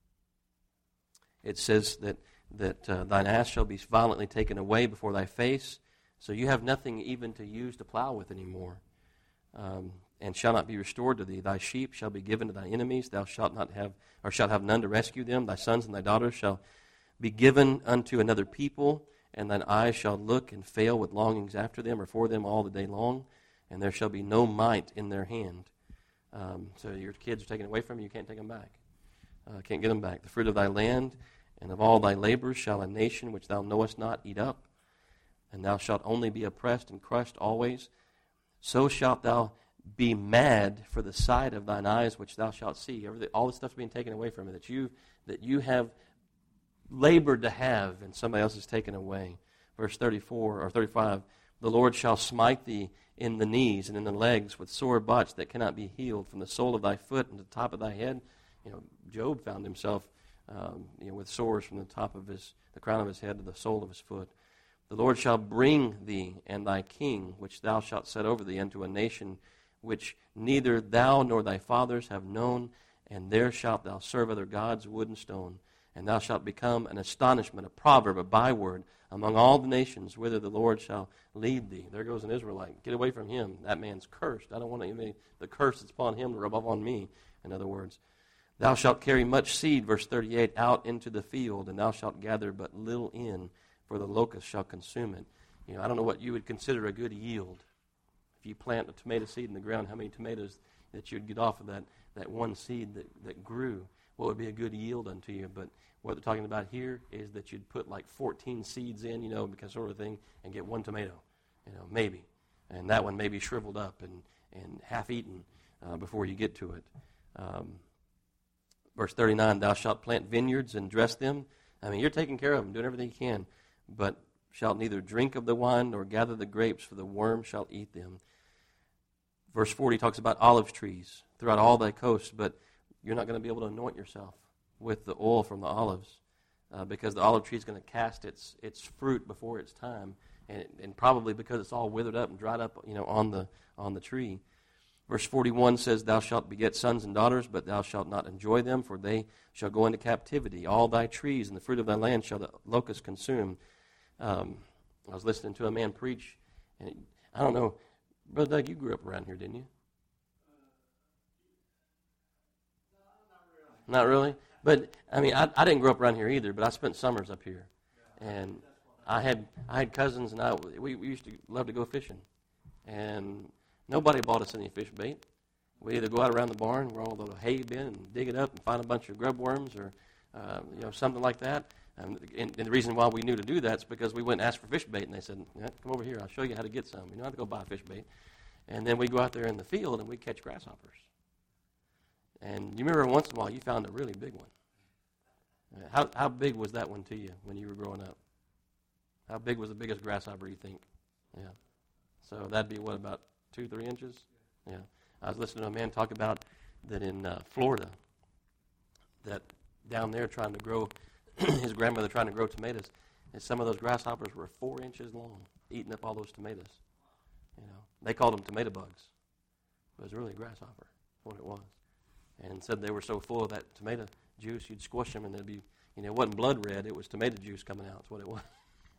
it says that that uh, thine ass shall be violently taken away before thy face, so you have nothing even to use to plow with anymore, um, and shall not be restored to thee. Thy sheep shall be given to thy enemies, thou shalt not have, or shalt have none to rescue them. Thy sons and thy daughters shall be given unto another people, and thine eyes shall look and fail with longings after them or for them all the day long, and there shall be no might in their hand. Um, so your kids are taken away from you, you can't take them back. Uh, can't get them back. The fruit of thy land and of all thy labors shall a nation which thou knowest not eat up, and thou shalt only be oppressed and crushed always. So shalt thou be mad for the sight of thine eyes which thou shalt see. Everything, all this stuff's being taken away from you that you that you have labored to have, and somebody else has taken away. Verse thirty-four or thirty-five, "The Lord shall smite thee in the knees and in the legs with sore botch that cannot be healed, from the sole of thy foot and the top of thy head." You know, Job found himself Um, you know, with sores from the top of his, the crown of his head to the sole of his foot. "The Lord shall bring thee and thy king, which thou shalt set over thee, unto a nation which neither thou nor thy fathers have known, and there shalt thou serve other gods, wood and stone. And thou shalt become an astonishment, a proverb, a byword among all the nations, whither the Lord shall lead thee." There goes an Israelite. Get away from him. That man's cursed. I don't want any, the curse that's upon him to rub off on me, in other words. "Thou shalt carry much seed," verse thirty-eight, "out into the field, and thou shalt gather but little in, for the locust shall consume it." You know, I don't know what you would consider a good yield. If you plant a tomato seed in the ground, how many tomatoes that you'd get off of that, that one seed that, that grew? What would be a good yield unto you? But what they're talking about here is that you'd put like fourteen seeds in, you know, because sort of thing, and get one tomato, you know, maybe. And that one may be shriveled up and, and half-eaten uh, before you get to it. Um, verse thirty-nine, thou shalt plant vineyards and dress them. I mean, you're taking care of them, doing everything you can, but shalt neither drink of the wine nor gather the grapes, for the worm shall eat them. Verse forty talks about olive trees throughout all thy coast, but you're not going to be able to anoint yourself with the oil from the olives uh, because the olive tree is going to cast its its fruit before its time, and, and probably because it's all withered up and dried up, you know, on the on the tree. Verse forty-one says, thou shalt beget sons and daughters, but thou shalt not enjoy them, for they shall go into captivity. All thy trees and the fruit of thy land shall the locust consume. Um, I was listening to a man preach, and I don't know, Brother Doug, you grew up around here, didn't you? Not really? But, I mean, I, I didn't grow up around here either, but I spent summers up here. And I had I had cousins, and I we, we used to love to go fishing. And nobody bought us any fish bait. We either go out around the barn where all the hay been and dig it up and find a bunch of grub worms or uh, you know something like that. And, and, and the reason why we knew to do that is because we went and asked for fish bait, and they said, yeah, come over here, I'll show you how to get some. You don't have to go buy fish bait. And then we go out there in the field, and we catch grasshoppers. And you remember once in a while you found a really big one. How how big was that one to you when you were growing up? How big was the biggest grasshopper you think? Yeah. So that'd be, what, about two, three inches? Yeah. I was listening to a man talk about that in uh, Florida, that down there trying to grow, his grandmother trying to grow tomatoes, and some of those grasshoppers were four inches long, eating up all those tomatoes. You know, they called them tomato bugs. But it was really a grasshopper. That's what it was. And said they were so full of that tomato juice, you'd squish them and they'd be, you know, it wasn't blood red, it was tomato juice coming out. That's what it was.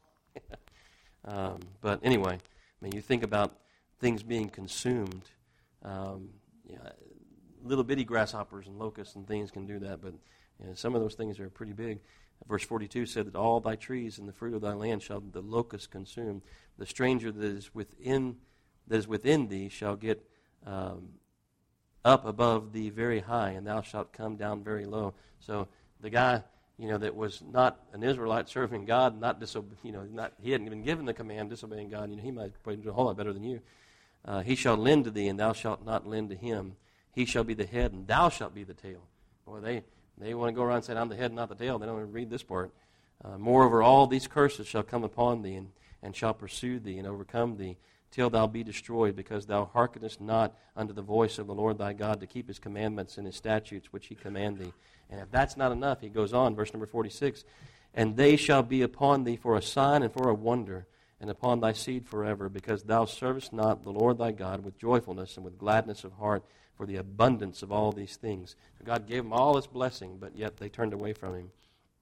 um, but anyway, I mean, you think about things being consumed. Um, you know, little bitty grasshoppers and locusts and things can do that, but you know, some of those things are pretty big. Verse forty-two said that all thy trees and the fruit of thy land shall the locust consume. The stranger that is within that is within thee shall get um, up above thee very high, and thou shalt come down very low. So the guy, you know, that was not an Israelite serving God, not disobe- you know, not he hadn't even given the command disobeying God. You know, he might probably do a whole lot better than you. Uh, he shall lend to thee, and thou shalt not lend to him. He shall be the head, and thou shalt be the tail. Boy, they they want to go around saying, I'm the head, not the tail. They don't even read this part. Uh, Moreover, all these curses shall come upon thee, and, and shall pursue thee, and overcome thee, till thou be destroyed, because thou hearkenest not unto the voice of the Lord thy God to keep his commandments and his statutes which he command thee. And if that's not enough, he goes on, verse number forty-six, and they shall be upon thee for a sign and for a wonder, and upon thy seed forever, because thou servest not the Lord thy God with joyfulness and with gladness of heart for the abundance of all these things. So God gave them all this blessing, but yet they turned away from him.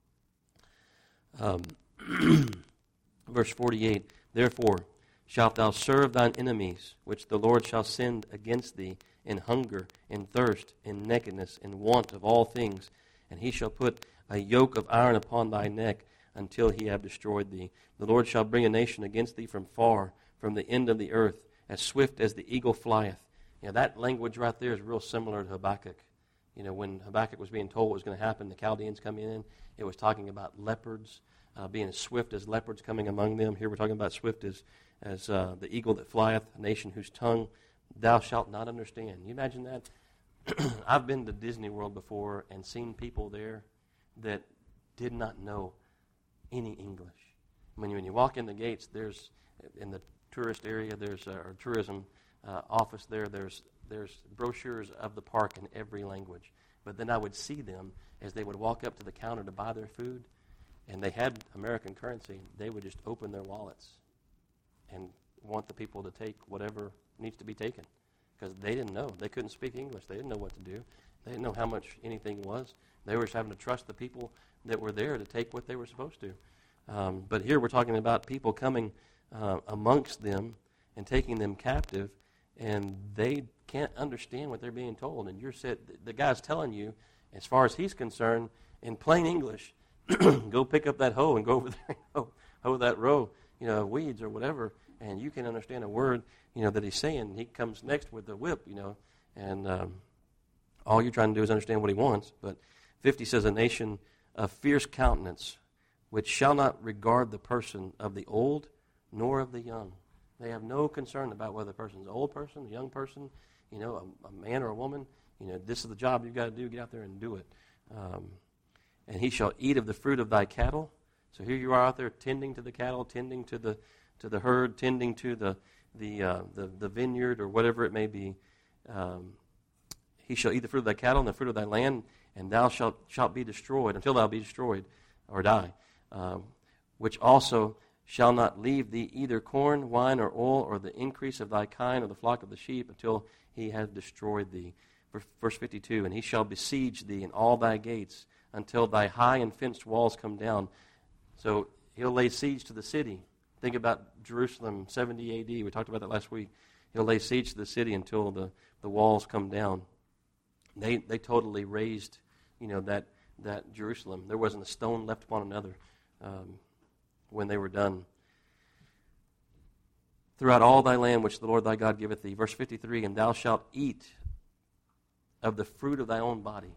Um, verse forty-eight, therefore shalt thou serve thine enemies, which the Lord shall send against thee, in hunger, in thirst, in nakedness, in want of all things. And he shall put a yoke of iron upon thy neck, until he have destroyed thee. The Lord shall bring a nation against thee from far, from the end of the earth, as swift as the eagle flieth. You know, that language right there is real similar to Habakkuk. You know, when Habakkuk was being told what was going to happen, the Chaldeans coming in, it was talking about leopards, uh, being as swift as leopards coming among them. Here we're talking about swift as, as uh, the eagle that flieth, a nation whose tongue thou shalt not understand. You imagine that? I've been to Disney World before and seen people there that did not know any English. When you, when you walk in the gates, there's, in the tourist area, there's, uh, or tourism uh, office there, there's, there's brochures of the park in every language. But then I would see them as they would walk up to the counter to buy their food, and they had American currency. They would just open their wallets and want the people to take whatever needs to be taken, because they didn't know. They couldn't speak English. They didn't know what to do. They didn't know how much anything was. They were just having to trust the people that were there to take what they were supposed to. Um, but here we're talking about people coming uh, amongst them and taking them captive, and they can't understand what they're being told. And you're said the guy's telling you, as far as he's concerned, in plain English, go pick up that hoe and go over there and hoe, hoe that row, you know, weeds or whatever, and you can understand a word, you know, that he's saying. He comes next with the whip, you know, and um, all you're trying to do is understand what he wants. But fifty says, a nation of fierce countenance, which shall not regard the person of the old nor of the young. They have no concern about whether the person's an old person, a young person, you know, a, a man or a woman. You know, this is the job you've got to do. Get out there and do it. Um, and he shall eat of the fruit of thy cattle. So here you are out there tending to the cattle, tending to the to the herd, tending to the the uh, the, the vineyard or whatever it may be. Um, he shall eat the fruit of thy cattle and the fruit of thy land, and thou shalt shalt be destroyed until thou be destroyed or die. Um, which also shall not leave thee either corn, wine, or oil, or the increase of thy kind, or the flock of the sheep, until he have destroyed thee. Verse fifty-two, and he shall besiege thee in all thy gates, until thy high and fenced walls come down. So he'll lay siege to the city. Think about Jerusalem, seventy A D. We talked about that last week. He'll lay siege to the city until the, the walls come down. They they totally razed, you know, that that Jerusalem. There wasn't a stone left upon another um, when they were done. Throughout all thy land which the Lord thy God giveth thee. Verse fifty-three, and thou shalt eat of the fruit of thy own body.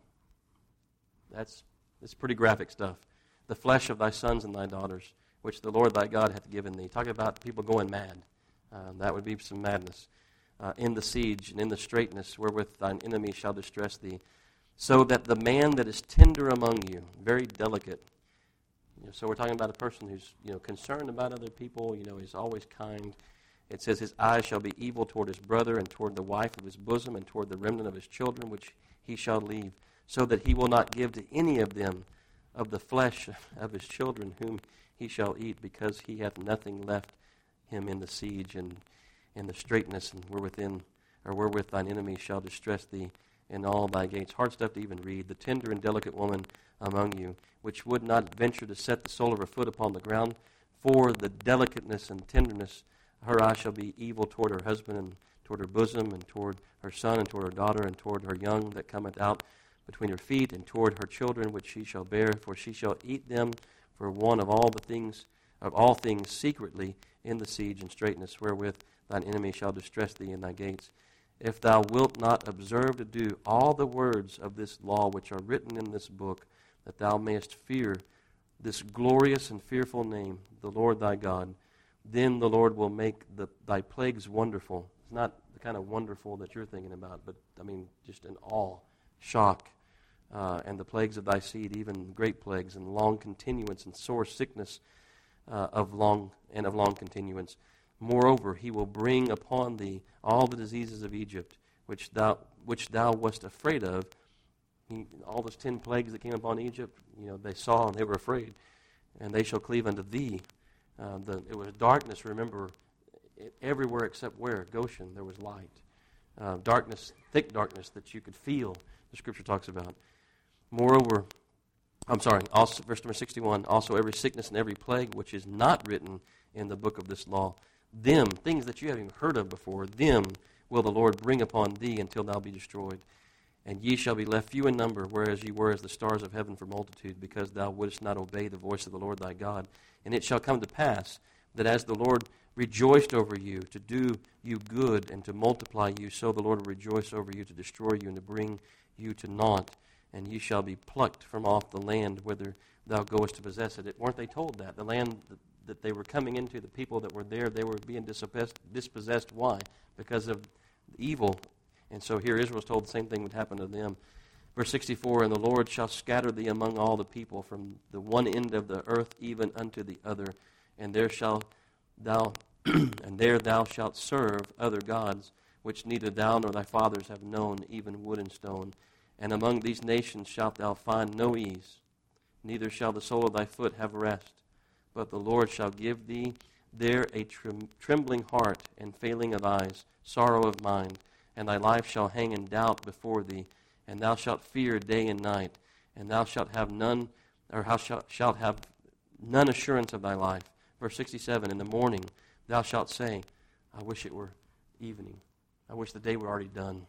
That's, that's pretty graphic stuff. The flesh of thy sons and thy daughters, which the Lord thy God hath given thee. Talk about people going mad. Uh, that would be some madness. Uh, in the siege and in the straitness wherewith thine enemy shall distress thee. So that the man that is tender among you, very delicate. You know, so we're talking about a person who's, you know, concerned about other people. You know, he's always kind. It says, his eyes shall be evil toward his brother, and toward the wife of his bosom, and toward the remnant of his children, which he shall leave, so that he will not give to any of them of the flesh of his children, whom he shall eat, because he hath nothing left him in the siege and in the straitness, and wherewithin, or wherewith thine enemy shall distress thee in all thy gates. Hard stuff to even read. The tender and delicate woman among you, which would not venture to set the sole of her foot upon the ground, for the delicateness and tenderness, her eye shall be evil toward her husband, and toward her bosom, and toward her son, and toward her daughter, and toward her young that cometh out between her feet, and toward her children which she shall bear, for she shall eat them for one of all the things of all things secretly in the siege and straitness, wherewith thine enemy shall distress thee in thy gates. If thou wilt not observe to do all the words of this law which are written in this book, that thou mayest fear this glorious and fearful name, the Lord thy God, then the Lord will make the, thy plagues wonderful. It's not the kind of wonderful that you're thinking about, but, I mean, just an awe, shock, uh, and the plagues of thy seed, even great plagues, and long continuance, and sore sickness uh, of long and of long continuance. Moreover, he will bring upon thee all the diseases of Egypt, which thou which thou wast afraid of. He, all those ten plagues that came upon Egypt, you know, they saw and they were afraid, and they shall cleave unto thee. Uh, the, it was darkness, remember, everywhere except where? Goshen, there was light. Uh, darkness, thick darkness that you could feel, the Scripture talks about. Moreover, I'm sorry, also, verse number sixty-one, also every sickness and every plague which is not written in the book of this law, them, things that you haven't even heard of before, them will the Lord bring upon thee until thou be destroyed. And ye shall be left few in number, whereas ye were as the stars of heaven for multitude, because thou wouldest not obey the voice of the Lord thy God. And it shall come to pass that as the Lord rejoiced over you to do you good and to multiply you, so the Lord will rejoice over you to destroy you and to bring you to naught. And ye shall be plucked from off the land whither thou goest to possess it. it weren't they told that? The land that, that they were coming into, the people that were there, they were being dispossessed. dispossessed. Why? Because of evil. And so here Israel's told the same thing would happen to them. Verse sixty-four, and the Lord shall scatter thee among all the people from the one end of the earth even unto the other, and there shall thou and there thou shalt serve other gods, which neither thou nor thy fathers have known, even wood and stone. And among these nations shalt thou find no ease, neither shall the sole of thy foot have rest. But the Lord shall give thee there a trem- trembling heart and failing of eyes, sorrow of mind, and thy life shall hang in doubt before thee, and thou shalt fear day and night, and thou shalt have none, or thou shalt, shalt have none assurance of thy life. Verse sixty-seven, in the morning thou shalt say, I wish it were evening. I wish the day were already done.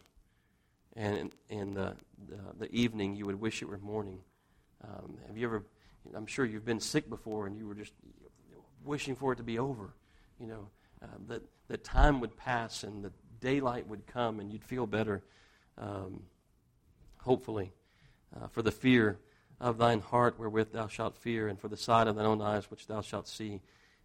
And in the, the, the evening you would wish it were morning. Um, have you ever, I'm sure you've been sick before and you were just wishing for it to be over. You know, uh, that, that time would pass and the daylight would come and you'd feel better, um, hopefully, uh, for the fear of thine heart wherewith thou shalt fear, and for the sight of thine own eyes which thou shalt see.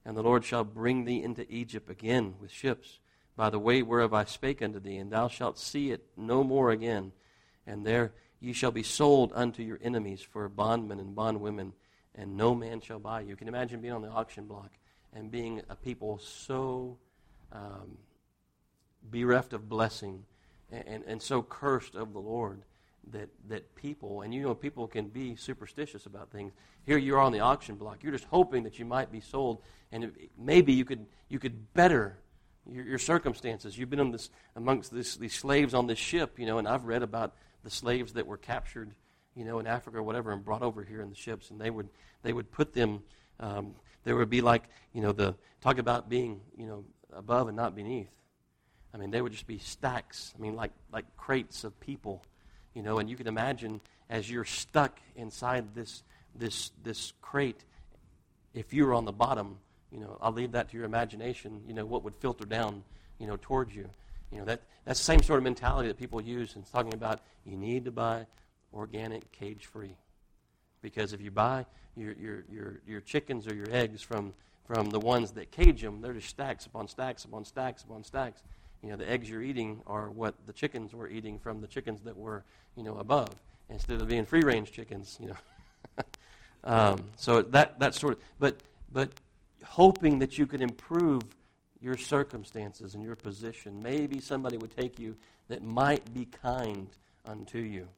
And the Lord shall bring thee into Egypt again with ships, by the way whereof I spake unto thee, and thou shalt see it no more again. And there ye shall be sold unto your enemies for bondmen and bondwomen, and no man shall buy you. You can imagine being on the auction block and being a people so um, bereft of blessing and, and, and so cursed of the Lord that, that people, and you know people can be superstitious about things. Here you are on the auction block. You're just hoping that you might be sold, and it, maybe you could you could better your, your circumstances. You've been on this, amongst this, these slaves on this ship, you know, and I've read about the slaves that were captured, you know, in Africa or whatever, and brought over here in the ships, and they would they would put them. Um, there would be like, you know, the talk about being, you know, above and not beneath. I mean, they would just be stacks. I mean, like like crates of people, you know. And you can imagine as you're stuck inside this this this crate, if you were on the bottom, you know, I'll leave that to your imagination. You know, what would filter down, you know, towards you. You know, that that's the same sort of mentality that people use. And it's talking about you need to buy organic, cage-free, because if you buy your your your your chickens or your eggs from from the ones that cage them, they're just stacks upon stacks upon stacks upon stacks. You know, the eggs you're eating are what the chickens were eating from the chickens that were, you know, above, instead of being free-range chickens, you know. um, so that that sort of, but but hoping that you could improve your circumstances and your position. Maybe somebody would take you that might be kind unto you,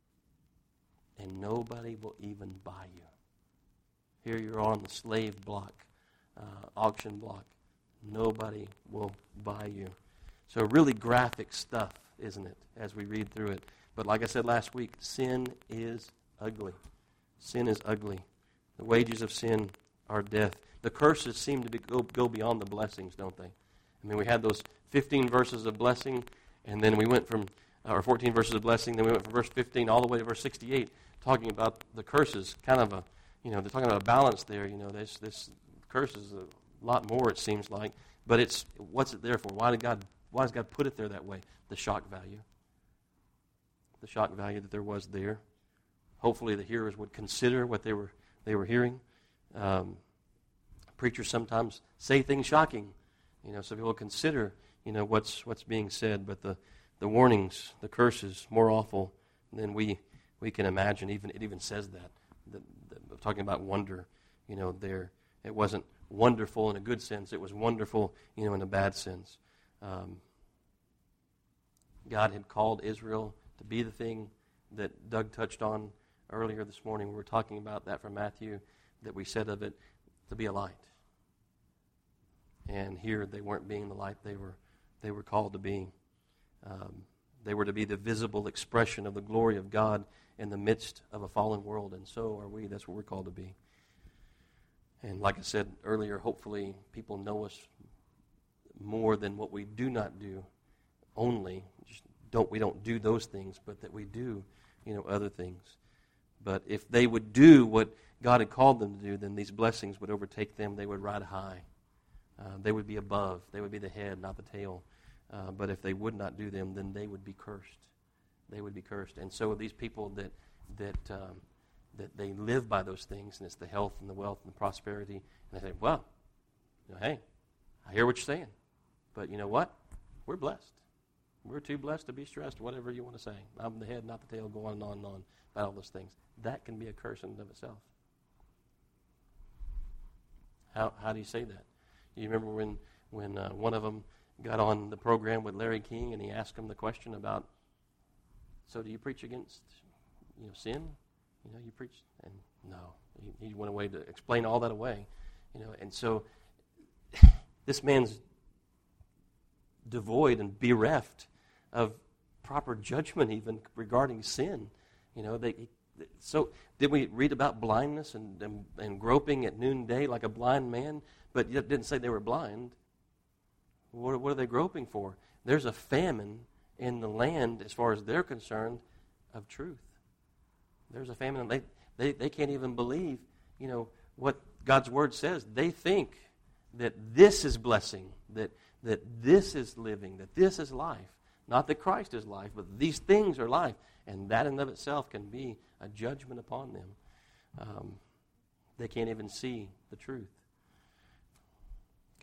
and nobody will even buy you. Here you're on the slave block, uh, auction block. Nobody will buy you. So really graphic stuff, isn't it, as we read through it. But like I said last week, sin is ugly. Sin is ugly. The wages of sin are death. The curses seem to be, go, go beyond the blessings, don't they? I mean, we had those fifteen verses of blessing, and then we went from, or fourteen verses of blessing, then we went from verse fifteen all the way to verse sixty-eight, talking about the curses. Kind of a, you know, they're talking about a balance there. You know, this this curse is a lot more, it seems like. But it's, what's it there for? Why did God Why does God put it there that way? The shock value. The shock value that there was there. Hopefully the hearers would consider what they were they were hearing. Um, preachers sometimes say things shocking, you know, so people consider, you know, what's what's being said. But the, the warnings, the curses, more awful than we we can imagine. Even it even says that. The, the, talking about wonder, you know, there it wasn't wonderful in a good sense. It was wonderful, you know, in a bad sense. Um, God had called Israel to be the thing that Doug touched on earlier this morning. We were talking about that from Matthew, that we said of it, to be a light. And here they weren't being the light they were they were called to be. Um, they were to be the visible expression of the glory of God in the midst of a fallen world, and so are we. That's what we're called to be. And like I said earlier, hopefully people know us more than what we do not do only. Just don't we don't do those things, but that we do, you know, other things. But if they would do what God had called them to do, then these blessings would overtake them. They would ride high. Uh, they would be above. They would be the head, not the tail. Uh, but if they would not do them, then they would be cursed. They would be cursed. And so these people that that um, that they live by those things, and it's the health and the wealth and the prosperity, and they say, well, you know, hey, I hear what you're saying, but you know what? We're blessed. We're too blessed to be stressed, whatever you want to say. I'm the head, not the tail, go on and on and on about all those things. That can be a curse in and of itself. How how do you say that? You remember when, when uh, one of them got on the program with Larry King, and he asked him the question about, so do you preach against, you know, sin? You know, you preach, and no. He, he went away to explain all that away. You know, and so this man's devoid and bereft of proper judgment even regarding sin. You know, they so did we read about blindness and, and, and groping at noonday like a blind man, but it didn't say they were blind. What, what are they groping for? There's a famine in the land, as far as they're concerned, of truth. There's a famine. They, they, they can't even believe, you know, what God's Word says. They think that this is blessing, that that this is living, that this is life. Not that Christ is life, but these things are life. And that in and of itself can be a judgment upon them. Um, they can't even see the truth.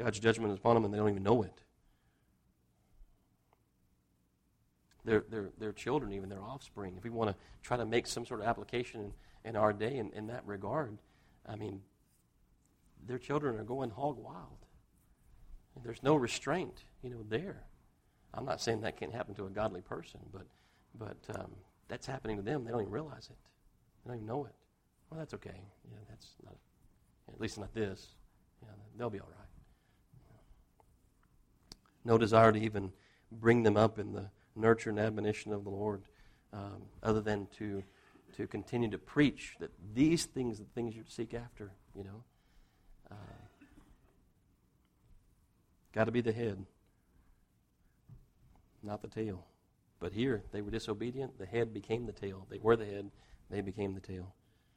God's judgment is upon them and they don't even know it. Their, their, their children, even their offspring, if we want to try to make some sort of application in, in our day in, in that regard, I mean, their children are going hog wild. There's no restraint, you know, there. I'm not saying that can't happen to a godly person, but but um, that's happening to them. They don't even realize it. They don't even know it. Well, that's okay. Yeah, that's not, at least not this. Yeah, they'll be all right. No desire to even bring them up in the nurture and admonition of the Lord, um, other than to to continue to preach that these things, the things you seek after, you know. Uh, Got to be the head, not the tail. But here, they were disobedient. The head became the tail. They were the head. They became the tail.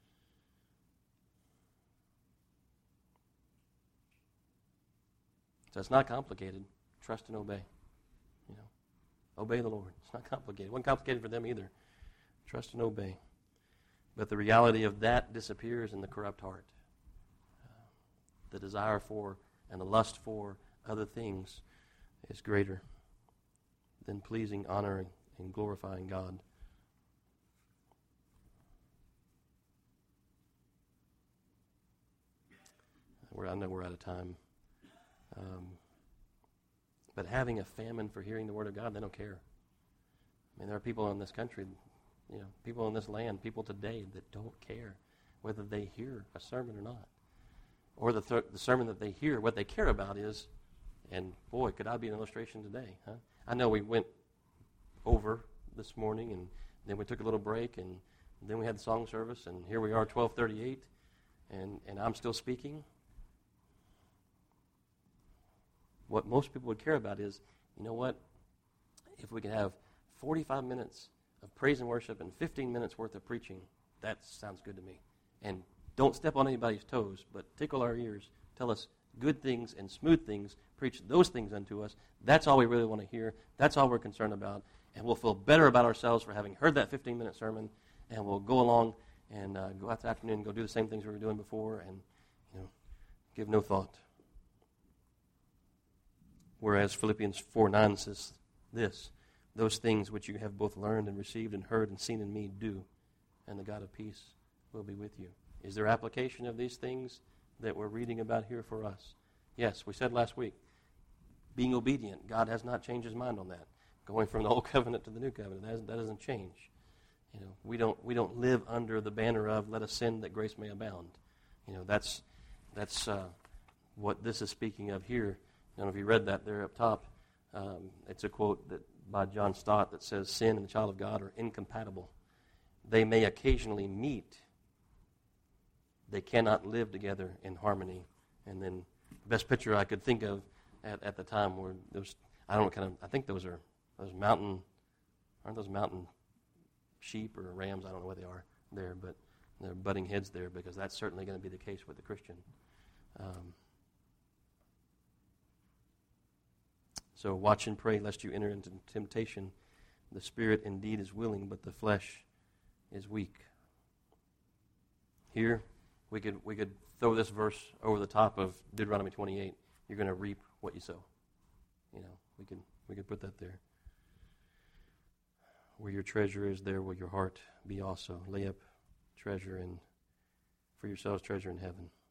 So it's not complicated. Trust and obey. You know, obey the Lord. It's not complicated. It wasn't complicated for them either. Trust and obey. But the reality of that disappears in the corrupt heart. Uh, the desire for and the lust for other things is greater than pleasing, honoring, and glorifying God. We're, I know we're out of time. Um, but having a famine for hearing the Word of God, they don't care. I mean, there are people in this country, you know, people in this land, people today that don't care whether they hear a sermon or not. Or the, th- the sermon that they hear, what they care about is, and boy, could I be an illustration today, huh? I know we went over this morning, and then we took a little break, and then we had the song service, and here we are, twelve thirty-eight, and, and I'm still speaking. What most people would care about is, you know what, if we can have forty-five minutes of praise and worship and fifteen minutes worth of preaching, that sounds good to me. And don't step on anybody's toes, but tickle our ears, tell us good things and smooth things, preach those things unto us. That's all we really want to hear. That's all we're concerned about. And we'll feel better about ourselves for having heard that fifteen-minute sermon, and we'll go along and uh, go out this afternoon and go do the same things we were doing before and, you know, give no thought. Whereas Philippians four nine says this, those things which you have both learned and received and heard and seen in me, do, and the God of peace will be with you. Is there application of these things that we're reading about here for us? Yes, we said last week, being obedient. God has not changed his mind on that. Going from the old covenant to the new covenant, that doesn't, that doesn't change. You know, we don't we don't live under the banner of let us sin that grace may abound. You know, that's that's uh, what this is speaking of here. I don't know if you read that there up top. Um, it's a quote that by John Stott that says, sin and the child of God are incompatible. They may occasionally meet. They cannot live together in harmony. And then the best picture I could think of at, at the time were those, I don't know, kind of, I think those are those mountain, aren't those mountain sheep or rams? I don't know what they are there, but they're butting heads there because that's certainly going to be the case with the Christian. Um, so watch and pray lest you enter into temptation. The spirit indeed is willing, but the flesh is weak. Here, we could we could throw this verse over the top of Deuteronomy twenty-eight. You're going to reap what you sow. You know, we could we could put that there. Where your treasure is, there will your heart be also. Lay up treasure in for yourselves treasure in heaven.